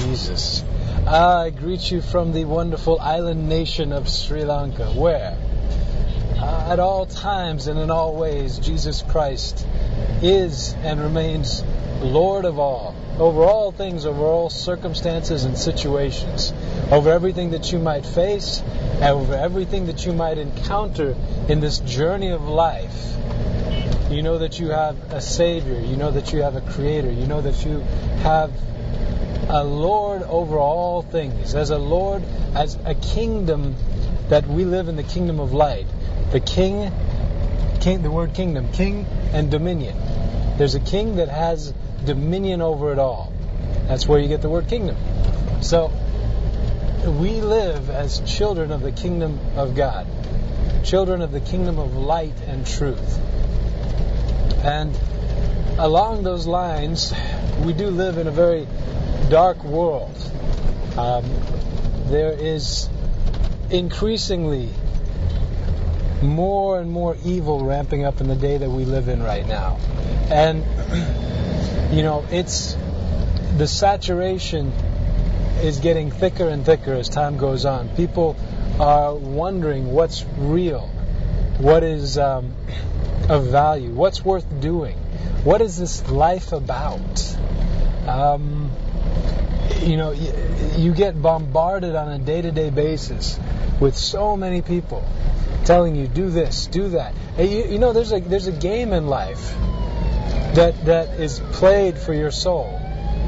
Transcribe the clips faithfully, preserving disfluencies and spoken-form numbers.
Jesus. I greet you from the wonderful island nation of Sri Lanka, where uh, at all times and in all ways Jesus Christ is and remains Lord of all, over all things, over all circumstances and situations, over everything that you might face, and over everything that you might encounter in this journey of life. You know that you have a Savior, you know that you have a Creator, you know that you have a Lord over all things, as a Lord, as a kingdom, that we live in the kingdom of light. The king, king, the word kingdom, king and dominion. There's a king that has dominion over it all. That's where you get the word kingdom. So, we live as children of the kingdom of God, children of the kingdom of light and truth. And along those lines, we do live in a very dark world. Um, there is increasingly more and more evil ramping up in the day that we live in right now. And, you know, it's the saturation is getting thicker and thicker as time goes on. People are wondering what's real, what is um, of value, what's worth doing, what is this life about? Um, you know, you, you get bombarded on a day-to-day basis with so many people telling you, do this, do that. You, you know, there's a there's a game in life that that is played for your soul.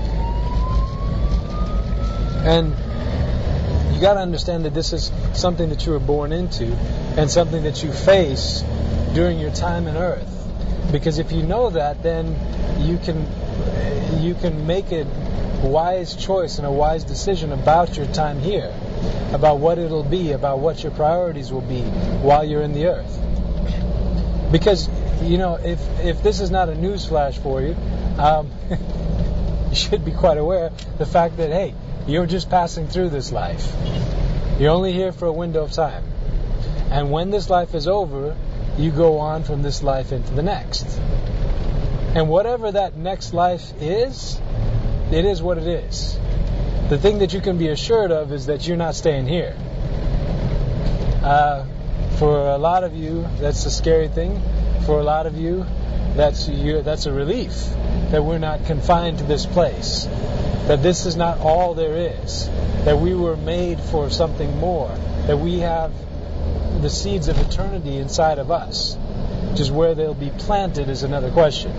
And you got to understand that this is something that you were born into and something that you face during your time on earth. Because if you know that, then you can you can make a wise choice and a wise decision about your time here, about what it'll be, about what your priorities will be while you're in the earth. Because, you know, if if this is not a news flash for you, um, you should be quite aware the fact that, hey, you're just passing through this life. You're only here for a window of time. And when this life is over, you go on from this life into the next. And whatever that next life is, it is what it is. The thing that you can be assured of is that you're not staying here. Uh, for a lot of you, that's a scary thing. For a lot of you, that's you, that's a relief that we're not confined to this place. That this is not all there is. That we were made for something more. That we have the seeds of eternity inside of us. Just where they'll be planted is another question.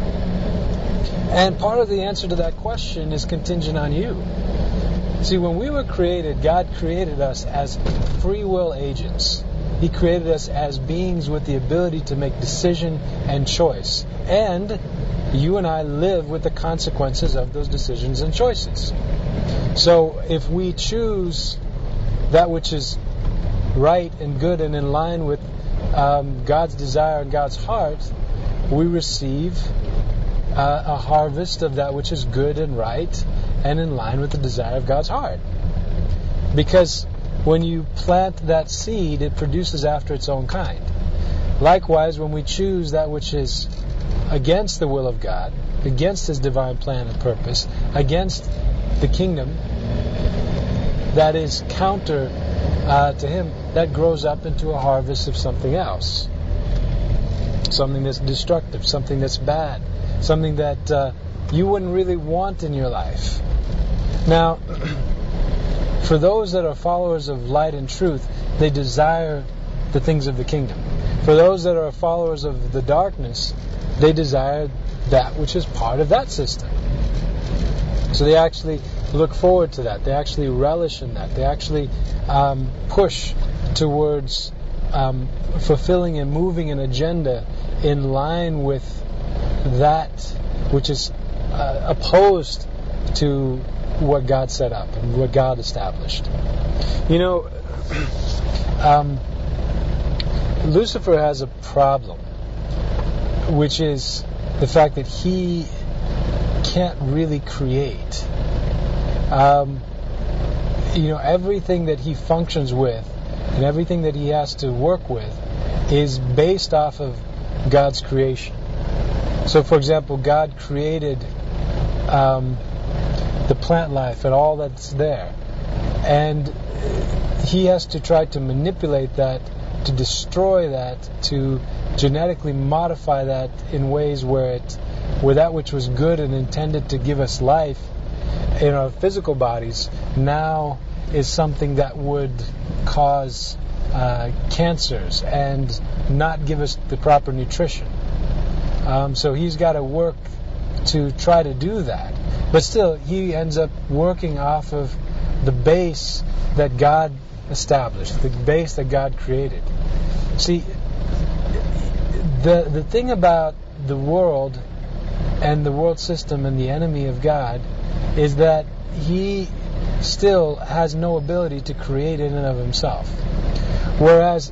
And part of the answer to that question is contingent on you. See, when we were created, God created us as free will agents. He created us as beings with the ability to make decision and choice. And you and I live with the consequences of those decisions and choices. So if we choose that which is right and good and in line with um, God's desire and God's heart, we receive uh, a harvest of that which is good and right and in line with the desire of God's heart. Because when you plant that seed, it produces after its own kind. Likewise, when we choose that which is against the will of God, against His divine plan and purpose, against the kingdom, that is counter uh, to Him, that grows up into a harvest of something else. Something that's destructive, something that's bad, something that uh, you wouldn't really want in your life. Now, for those that are followers of light and truth, they desire the things of the kingdom. For those that are followers of the darkness, they desire that which is part of that system. So they actually look forward to that. They actually relish in that. They actually um, push towards um, fulfilling and moving an agenda in line with that which is uh, opposed to what God set up and what God established. You know, um, Lucifer has a problem, which is the fact that he can't really create. Um, you know, everything that he functions with and everything that he has to work with is based off of God's creation. So, for example, God created um, the plant life and all that's there. And he has to try to manipulate that, to destroy that, to genetically modify that in ways where it, where that which was good and intended to give us life in our physical bodies now is something that would cause uh, cancers and not give us the proper nutrition. Um, so he's got to work to try to do that. But still, he ends up working off of the base that God established, the base that God created. See, the the thing about the world and the world system and the enemy of God is that he still has no ability to create in and of himself. Whereas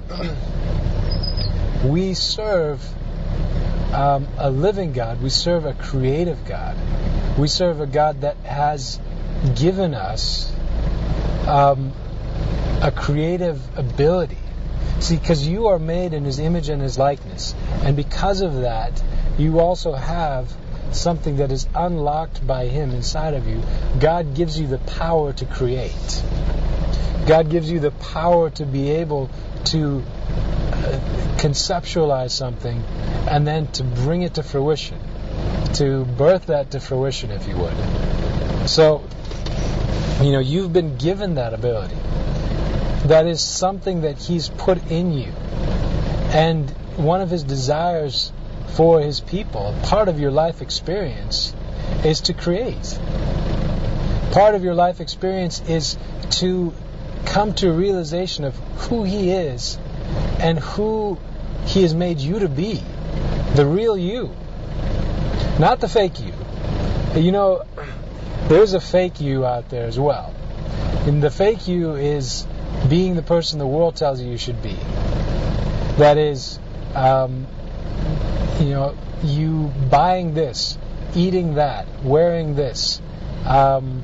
we serve um, a living God, we serve a creative God. We serve a God that has given us um, a creative ability. See, because you are made in His image and His likeness. And because of that, you also have something that is unlocked by Him inside of you. God gives you the power to create. God gives you the power to be able to conceptualize something and then to bring it to fruition, to birth that to fruition, if you would. So, you know, you've been given that ability. That is something that He's put in you. And one of His desires for His people, part of your life experience, is to create. Part of your life experience is to come to a realization of who He is and who He has made you to be. The real you. Not the fake you. You know, there's a fake you out there as well. And the fake you is being the person the world tells you you should be. That is, um, you know, you buying this, eating that, wearing this, um,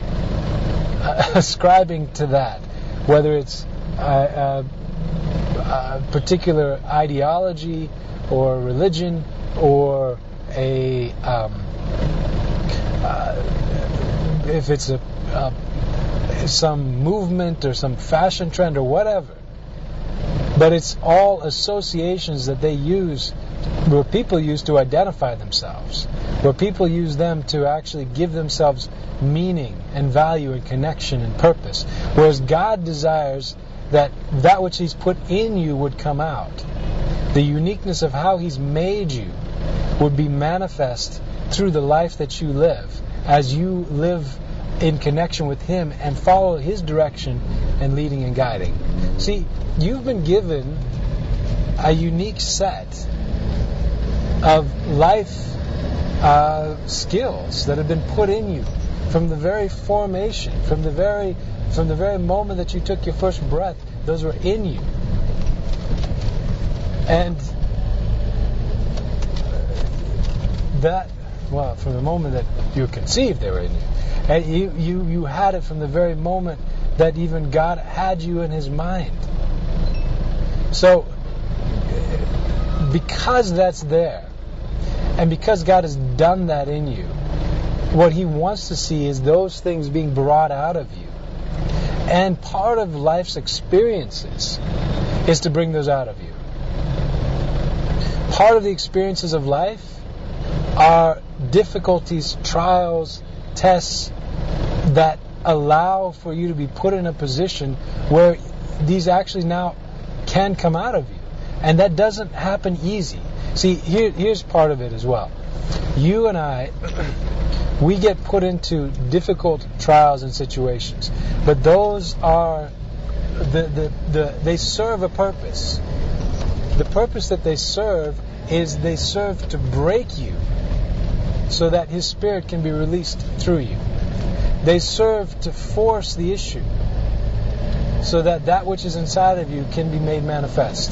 ascribing to that, whether it's a, a, a particular ideology or religion or a um, uh, if it's a, a some movement or some fashion trend or whatever. But it's all associations that they use, where people use to identify themselves, where people use them to actually give themselves meaning and value and connection and purpose. Whereas God desires that that which He's put in you would come out. The uniqueness of how He's made you would be manifest through the life that you live, as you live in connection with Him and follow His direction and leading and guiding. See, you've been given a unique set of life uh, skills that have been put in you from the very formation, from the very from the very moment that you took your first breath. Those were in you, and that, well, from the moment that you were conceived, they were in you. And you, you, you had it from the very moment that even God had you in His mind. So, because that's there, and because God has done that in you, what He wants to see is those things being brought out of you. And part of life's experiences is to bring those out of you. Part of the experiences of life are difficulties, trials, tests that allow for you to be put in a position where these actually now can come out of you. And that doesn't happen easy. See, here, here's part of it as well. You and I, we get put into difficult trials and situations, but those are the, the, the they serve a purpose. The purpose that they serve is they serve to break you so that His Spirit can be released through you. They serve to force the issue so that that which is inside of you can be made manifest.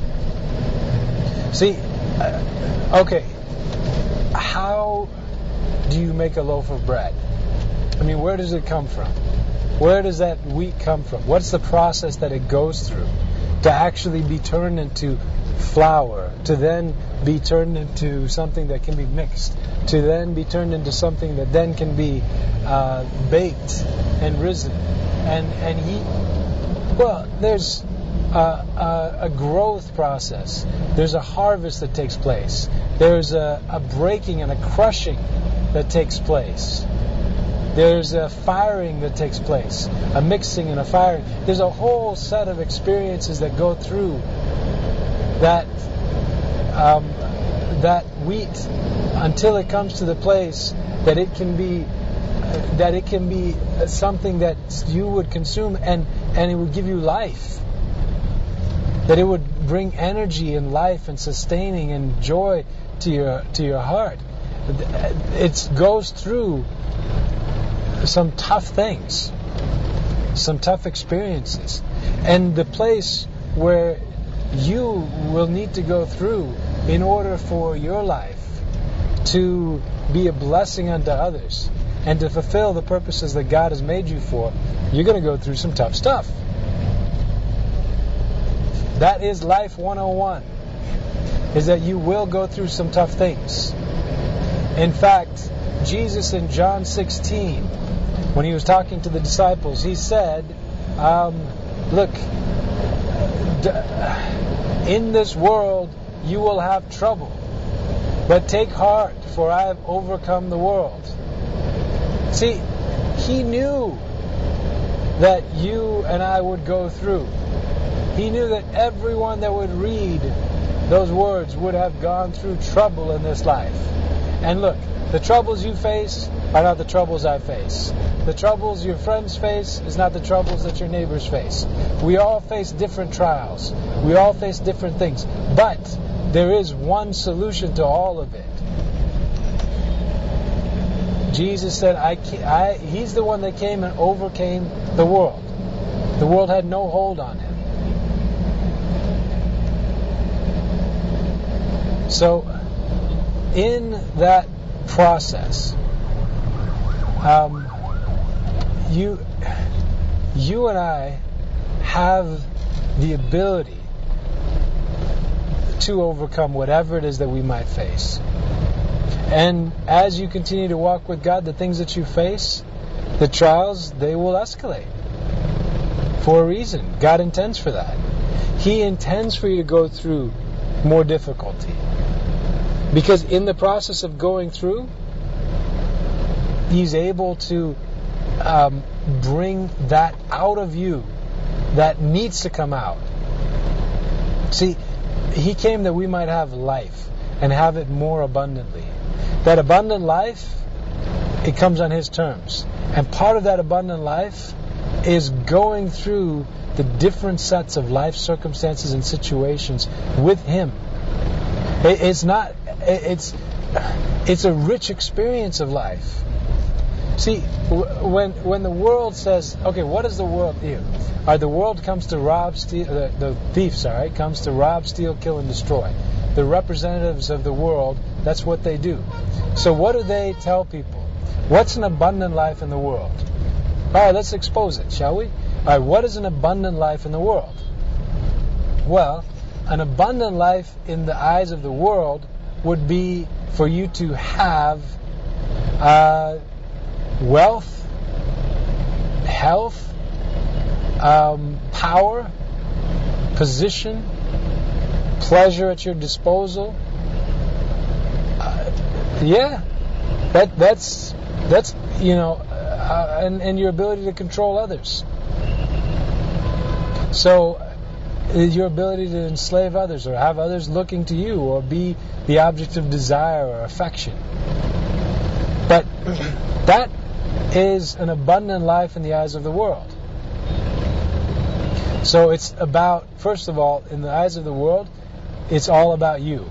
See, uh, okay, how do you make a loaf of bread? I mean, where does it come from? Where does that wheat come from? What's the process that it goes through to actually be turned into flour, to then be turned into something that can be mixed, to then be turned into something that then can be uh, baked and risen. And and he, well, there's a, a, a growth process. There's a harvest that takes place. There's a, a breaking and a crushing that takes place. There's a firing that takes place, a mixing and a firing. There's a whole set of experiences that go through that um, that wheat until it comes to the place that it can be uh, that it can be something that you would consume and, and it would give you life. That it would bring energy and life and sustaining and joy to your to your heart. It goes through some tough things, some tough experiences, and the place where you will need to go through in order for your life to be a blessing unto others and to fulfill the purposes that God has made you for. You're going to go through some tough stuff. That is life one oh one, is that you will go through some tough things. In fact, Jesus in John sixteen, when he was talking to the disciples, he said, um, look, in this world you will have trouble, but take heart, for I have overcome the world. See, he knew that you and I would go through. He knew that everyone that would read those words would have gone through trouble in this life. And look, the troubles you face are not the troubles I face. The troubles your friends face is not the troubles that your neighbors face. We all face different trials. We all face different things. But there is one solution to all of it. Jesus said, I, I, He's the one that came and overcame the world. The world had no hold on Him. So, in that process, um, you, you and I have the ability to overcome whatever it is that we might face. And as you continue to walk with God, the things that you face, the trials, they will escalate for a reason. God intends for that. He intends for you to go through more difficulty. Because in the process of going through, He's able to um, bring that out of you that needs to come out. See, He came that we might have life and have it more abundantly. That abundant life, it comes on His terms. And part of that abundant life is going through the different sets of life circumstances and situations with Him. It's not, it's, it's a rich experience of life. See, when when the world says, okay, what is the world here? Right, the world comes to rob, steal, the, the thief, sorry, comes to rob, steal, kill, and destroy. The representatives of the world, that's what they do. So what do they tell people? What's an abundant life in the world? All right, let's expose it, shall we? All right, what is an abundant life in the world? Well, an abundant life in the eyes of the world would be for you to have uh, wealth, health, um, power, position, pleasure at your disposal. Uh, yeah, that that's that's you know, uh, and and your ability to control others. So, your ability to enslave others or have others looking to you or be the object of desire or affection. But that is an abundant life in the eyes of the world. So it's about, first of all, in the eyes of the world, it's all about you.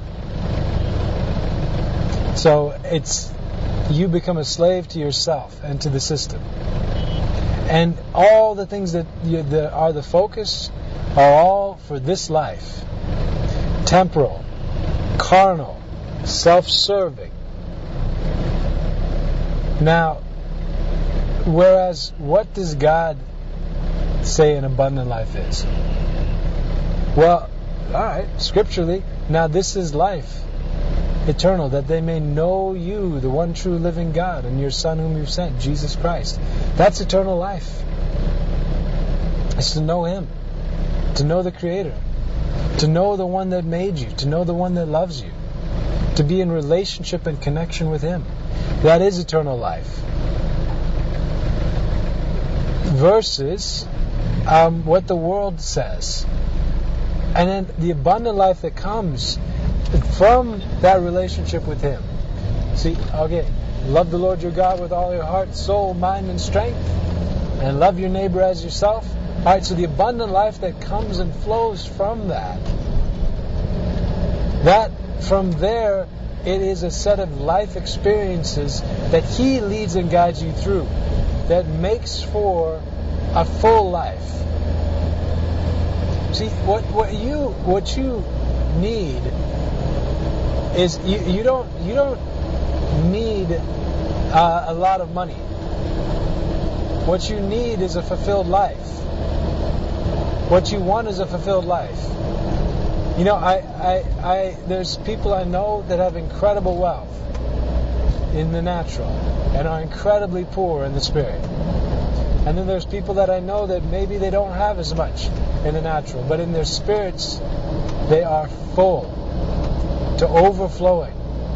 So it's, you become a slave to yourself and to the system. And all the things that, you, that are the focus are all for this life. Temporal, carnal, self-serving. Now, whereas what does God say an abundant life is? Well, all right, scripturally, now this is life eternal, that they may know you, the one true living God, and your Son whom you've sent, Jesus Christ. That's eternal life. It's to know Him, to know the Creator, to know the one that made you, to know the one that loves you, to be in relationship and connection with Him. That is eternal life. Versus um, what the world says. And then the abundant life that comes from that relationship with Him. See, okay, love the Lord your God with all your heart, soul, mind, and strength, and love your neighbor as yourself. All right, so the abundant life that comes and flows from that, that from there, it is a set of life experiences that He leads and guides you through, that makes for a full life. See, what what you what you need is you, you don't you don't need uh, a lot of money. What you need is a fulfilled life. What you want is a fulfilled life. You know, I, I, I there's people I know that have incredible wealth in the natural and are incredibly poor in the spirit. And then there's people that I know that maybe they don't have as much in the natural, but in their spirits they are full to overflowing.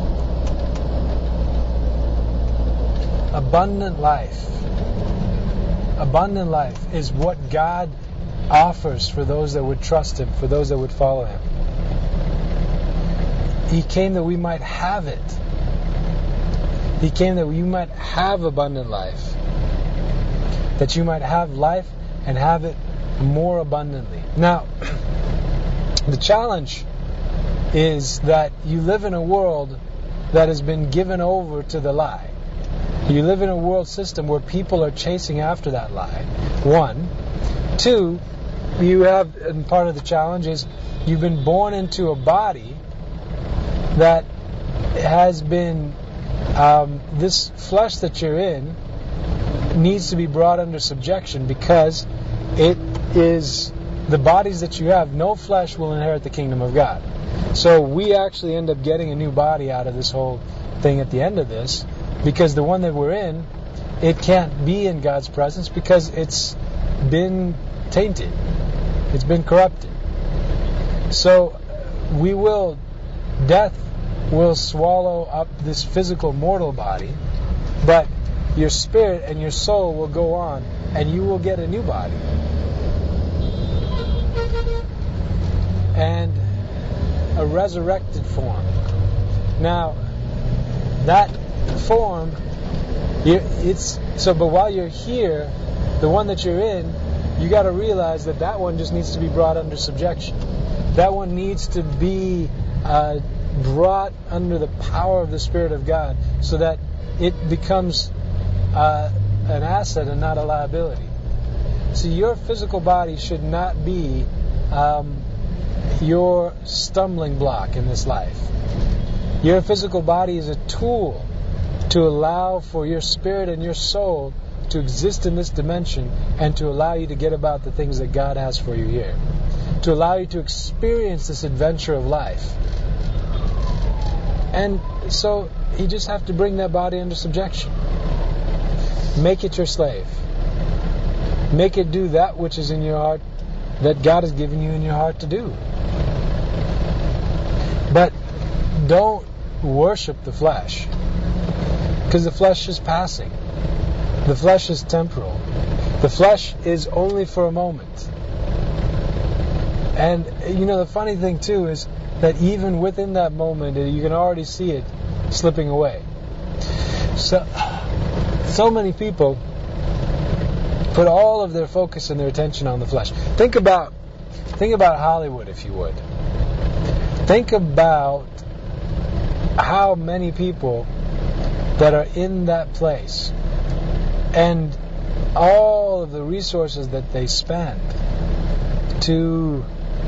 Abundant life. Abundant life is what God offers for those that would trust Him, for those that would follow Him. He came that we might have it. He came that you might have abundant life. That you might have life and have it more abundantly. Now, the challenge is that you live in a world that has been given over to the lie. You live in a world system where people are chasing after that lie. One. Two, you have, and part of the challenge is you've been born into a body that has been, um, this flesh that you're in needs to be brought under subjection, because it is the bodies that you have, no flesh will inherit the kingdom of God. So we actually end up getting a new body out of this whole thing at the end of this, because the one that we're in, it can't be in God's presence because it's been tainted. It's been corrupted. So we will, death will swallow up this physical mortal body, but your spirit and your soul will go on, and you will get a new body. And a resurrected form. Now, that form, it's so. But while you're here, the one that you're in, you got to realize that that one just needs to be brought under subjection. That one needs to be uh, brought under the power of the Spirit of God, so that it becomes uh, an asset and not a liability. See, your physical body should not be um, your stumbling block in this life. Your physical body is a tool to allow for your spirit and your soul to exist in this dimension, and to allow you to get about the things that God has for you here. To allow you to experience this adventure of life. And so you just have to bring that body under subjection. Make it your slave. Make it do that which is in your heart, that God has given you in your heart to do. But don't worship the flesh, because the flesh is passing. The flesh is temporal. The flesh is only for a moment. And you know, the funny thing too is that even within that moment, you can already see it slipping away. So, so many people put all of their focus and their attention on the flesh. Think about, think about Hollywood, if you would. Think about how many people that are in that place, and all of the resources that they spend to,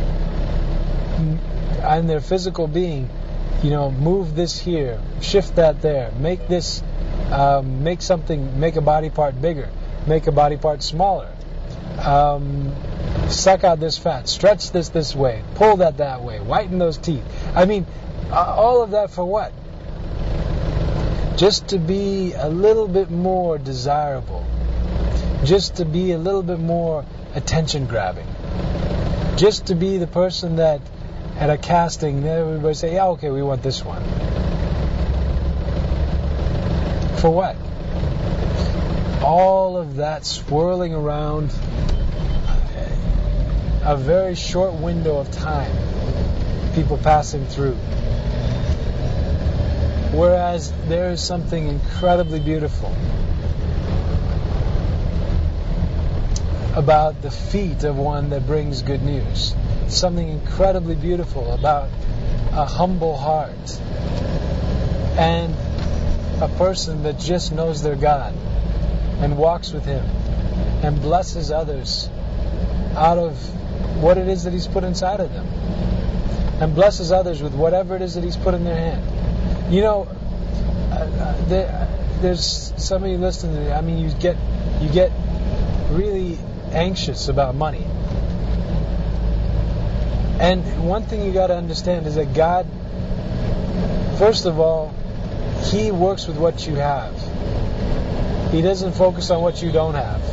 and their physical being, you know, move this here, shift that there, make this, um, make something, make a body part bigger, make a body part smaller, um, suck out this fat, stretch this this way, pull that that way, whiten those teeth. I mean, uh, all of that for what? Just to be a little bit more desirable. Just to be a little bit more attention grabbing. Just to be the person that at a casting, everybody say, yeah, okay, we want this one. For what? All of that swirling around a very short window of time, people passing through. Whereas there is something incredibly beautiful about the feet of one that brings good news. Something incredibly beautiful about a humble heart and a person that just knows their God and walks with Him and blesses others out of what it is that He's put inside of them, and blesses others with whatever it is that He's put in their hand. You know, uh, there, there's some of you listening to me. I mean, you get you get really anxious about money. And one thing you got to understand is that God, first of all, He works with what you have. He doesn't focus on what you don't have.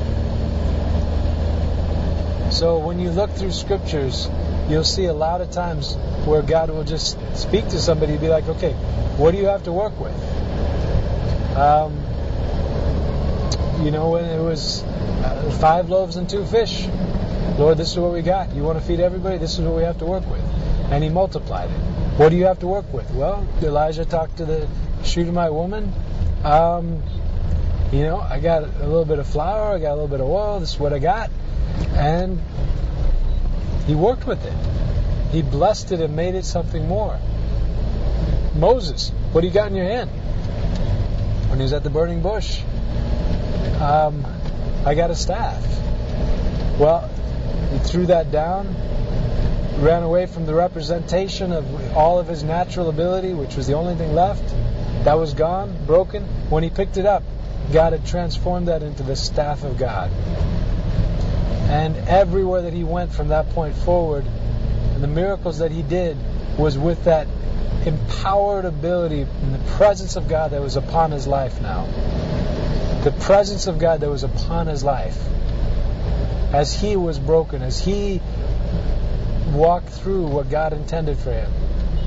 So when you look through scriptures, you'll see a lot of times where God will just speak to somebody and be like, okay, what do you have to work with? Um, you know, when it was uh, five loaves and two fish, Lord, this is what we got. You want to feed everybody? This is what we have to work with. And He multiplied it. What do you have to work with? Well, Elijah talked to the Shunammite woman. Um, you know, I got a little bit of flour, I got a little bit of oil, this is what I got. And he worked with it. He blessed it and made it something more. Moses, what do you got in your hand? When he was at the burning bush, um, I got a staff. Well, he threw that down, ran away from the representation of all of his natural ability, which was the only thing left. That was gone, broken. When he picked it up, God had transformed that into the staff of God. And everywhere that he went from that point forward, and the miracles that he did was with that empowered ability and the presence of God that was upon his life now. The presence of God that was upon his life. As he was broken, as he walked through what God intended for him.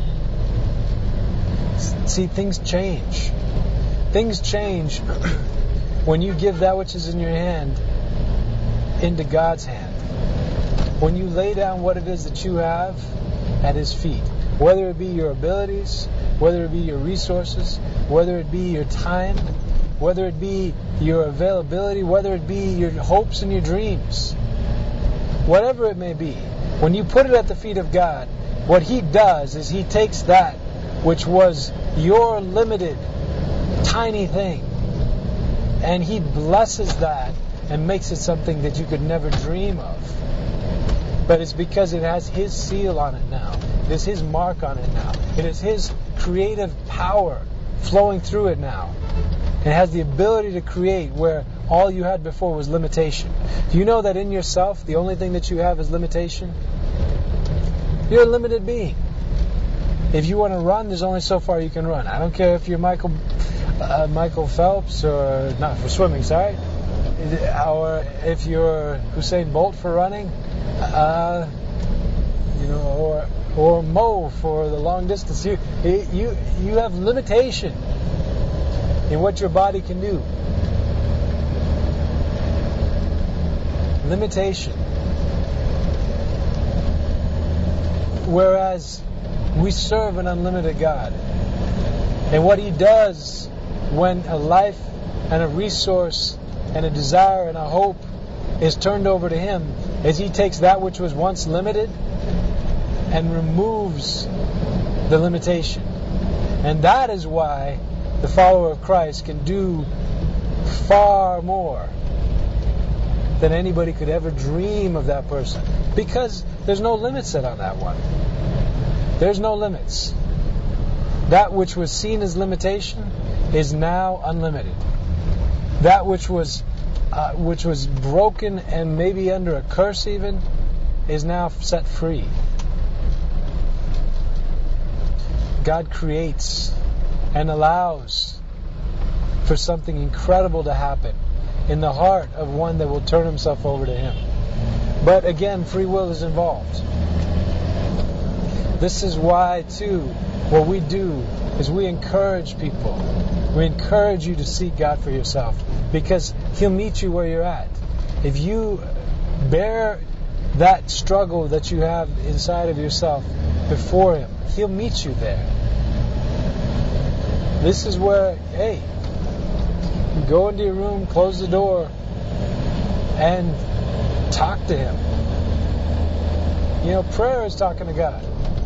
See, things change. Things change when you give that which is in your hand into God's hand. When you lay down what it is that you have at His feet, whether it be your abilities, whether it be your resources, whether it be your time, whether it be your availability, whether it be your hopes and your dreams, whatever it may be, when you put it at the feet of God, what He does is He takes that which was your limited, tiny thing, and He blesses that and makes it something that you could never dream of. But it's because it has His seal on it now. It is His mark on it now. It is His creative power flowing through it now. It has the ability to create where all you had before was limitation. Do you know that in yourself, the only thing that you have is limitation? You're a limited being. If you want to run, there's only so far you can run. I don't care if you're Michael uh, Michael Phelps, or not for swimming, sorry, or if you're Usain Bolt for running, uh, you know, or or Mo for the long distance. You you you have limitation in what your body can do. Limitation. Whereas we serve an unlimited God. And what He does when a life and a resource and a desire and a hope is turned over to Him is He takes that which was once limited and removes the limitation. And that is why the follower of Christ can do far more than anybody could ever dream of that person. Because there's no limit set on that one. There's no limits. That which was seen as limitation is now unlimited. That which was uh, which was broken and maybe under a curse even, is now set free. God creates and allows for something incredible to happen in the heart of one that will turn himself over to Him. But again, free will is involved. This is why, too, what we do is we encourage people. We encourage you to seek God for yourself, because He'll meet you where you're at. If you bear that struggle that you have inside of yourself before Him, He'll meet you there. This is where, hey, you go into your room, close the door, and talk to Him. You know, prayer is talking to God.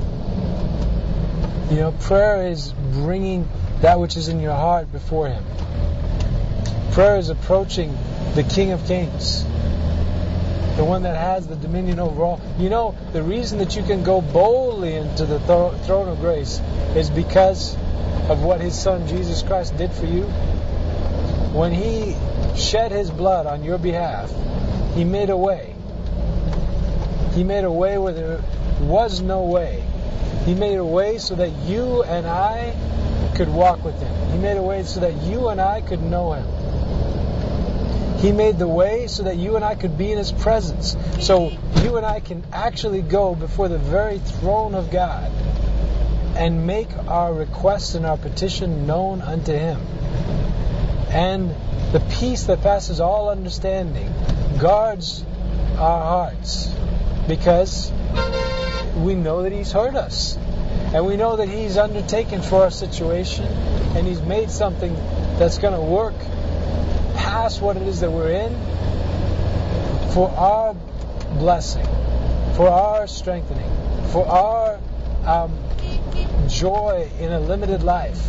You know, prayer is bringing that which is in your heart before Him. Prayer is approaching the King of Kings, the one that has the dominion over all. You know, the reason that you can go boldly into the th- throne of grace is because of what His Son Jesus Christ did for you. When He shed His blood on your behalf, He made a way. He made a way where there was no way. He made a way so that you and I could walk with Him. He made a way so that you and I could know Him. He made the way so that you and I could be in His presence. So you and I can actually go before the very throne of God and make our request and our petition known unto Him. And the peace that passes all understanding guards our hearts, because we know that He's heard us, and we know that He's undertaken for our situation, and He's made something that's going to work past what it is that we're in for our blessing, for our strengthening, for our um, joy in a limited life.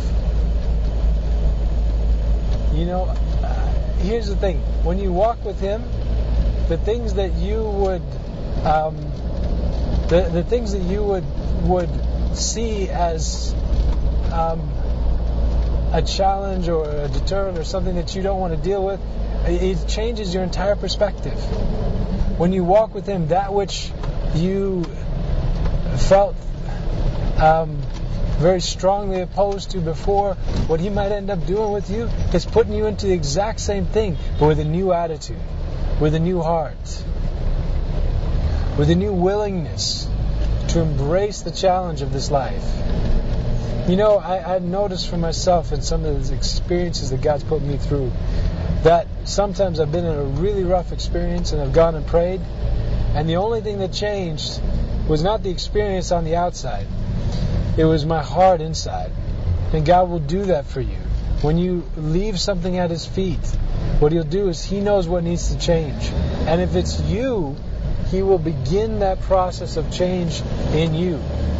You know, uh, here's the thing: when you walk with Him, the things that you would um, The, the things that you would would see as um, a challenge or a deterrent or something that you don't want to deal with, it changes your entire perspective. When you walk with Him, that which you felt um, very strongly opposed to before, what He might end up doing with you is putting you into the exact same thing, but with a new attitude, with a new heart, with a new willingness to embrace the challenge of this life. You know, I, I've noticed for myself in some of the experiences that God's put me through, that sometimes I've been in a really rough experience and I've gone and prayed, and the only thing that changed was not the experience on the outside. It was my heart inside. And God will do that for you. When you leave something at His feet, what He'll do is He knows what needs to change. And if it's you, He will begin that process of change in you.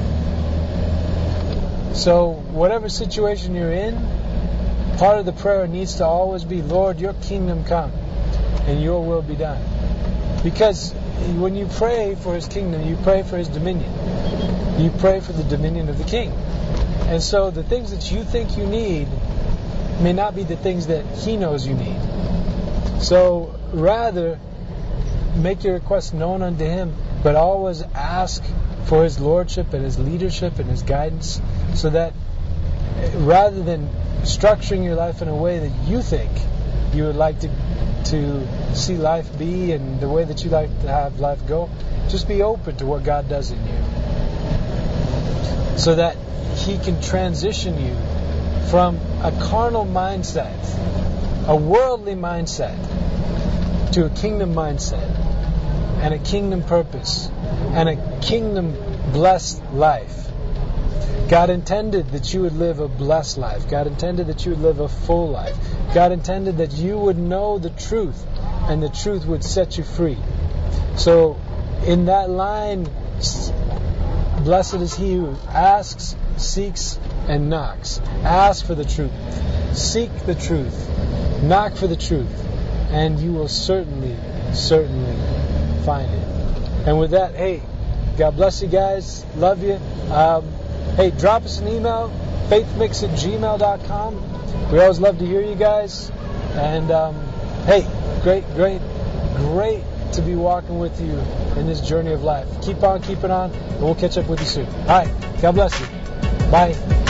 So whatever situation you're in, part of the prayer needs to always be, Lord, Your kingdom come and Your will be done. Because when you pray for His kingdom, you pray for His dominion. You pray for the dominion of the King. And so the things that you think you need may not be the things that He knows you need. So rather, make your request known unto Him, but always ask for His lordship and His leadership and His guidance, so that rather than structuring your life in a way that you think you would like to to see life be and the way that you like to have life go, just be open to what God does in you, so that He can transition you from a carnal mindset, a worldly mindset, to a kingdom mindset and a kingdom purpose and a kingdom blessed life. God intended that you would live a blessed life. God intended that you would live a full life. God intended that you would know the truth, and the truth would set you free. So in that line, blessed is he who asks, seeks, and knocks. Ask for the truth. Seek the truth. Knock for the truth. And you will certainly, certainly find it. And with that, hey, God bless you guys. Love you. Um, hey, drop us an email, faithmix at gmail dot com. We always love to hear you guys. And um, hey, Great, great, great to be walking with you in this journey of life. Keep on keeping on, and we'll catch up with you soon. All right. God bless you. Bye.